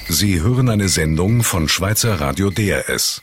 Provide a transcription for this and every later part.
Sie hören eine Sendung von Schweizer Radio DRS.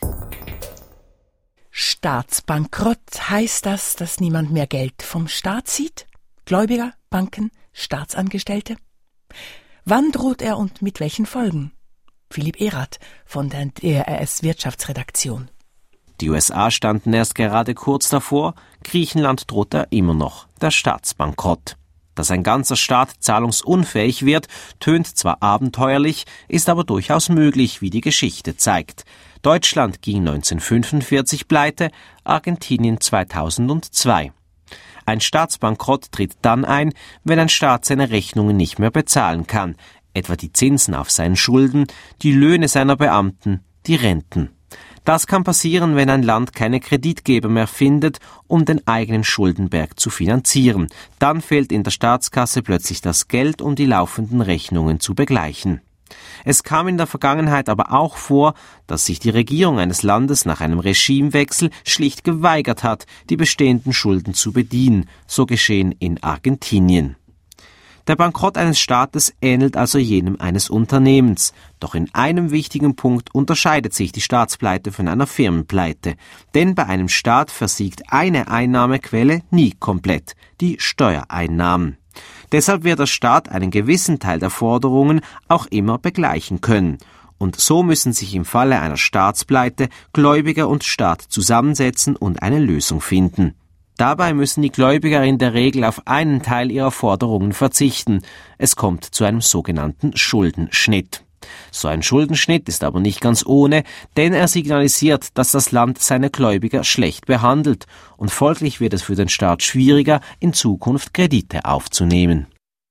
Staatsbankrott, heißt das, dass niemand mehr Geld vom Staat zieht? Gläubiger, Banken, Staatsangestellte? Wann droht er und mit welchen Folgen? Philipp Erath von der DRS Wirtschaftsredaktion. Die USA standen erst gerade kurz davor, Griechenland droht da immer noch, der Staatsbankrott. Dass ein ganzer Staat zahlungsunfähig wird, tönt zwar abenteuerlich, ist aber durchaus möglich, wie die Geschichte zeigt. Deutschland ging 1945 pleite, Argentinien 2002. Ein Staatsbankrott tritt dann ein, wenn ein Staat seine Rechnungen nicht mehr bezahlen kann, etwa die Zinsen auf seinen Schulden, die Löhne seiner Beamten, die Renten. Das kann passieren, wenn ein Land keine Kreditgeber mehr findet, um den eigenen Schuldenberg zu finanzieren. Dann fehlt in der Staatskasse plötzlich das Geld, um die laufenden Rechnungen zu begleichen. Es kam in der Vergangenheit aber auch vor, dass sich die Regierung eines Landes nach einem Regimewechsel schlicht geweigert hat, die bestehenden Schulden zu bedienen, so geschehen in Argentinien. Der Bankrott eines Staates ähnelt also jenem eines Unternehmens. Doch in einem wichtigen Punkt unterscheidet sich die Staatspleite von einer Firmenpleite. Denn bei einem Staat versiegt eine Einnahmequelle nie komplett, die Steuereinnahmen. Deshalb wird der Staat einen gewissen Teil der Forderungen auch immer begleichen können. Und so müssen sich im Falle einer Staatspleite Gläubiger und Staat zusammensetzen und eine Lösung finden. Dabei müssen die Gläubiger in der Regel auf einen Teil ihrer Forderungen verzichten. Es kommt zu einem sogenannten Schuldenschnitt. So ein Schuldenschnitt ist aber nicht ganz ohne, denn er signalisiert, dass das Land seine Gläubiger schlecht behandelt und folglich wird es für den Staat schwieriger, in Zukunft Kredite aufzunehmen.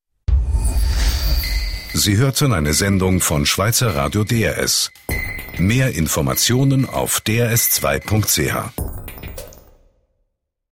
Sie hörten eine Sendung von Schweizer Radio DRS. Mehr Informationen auf drs2.ch.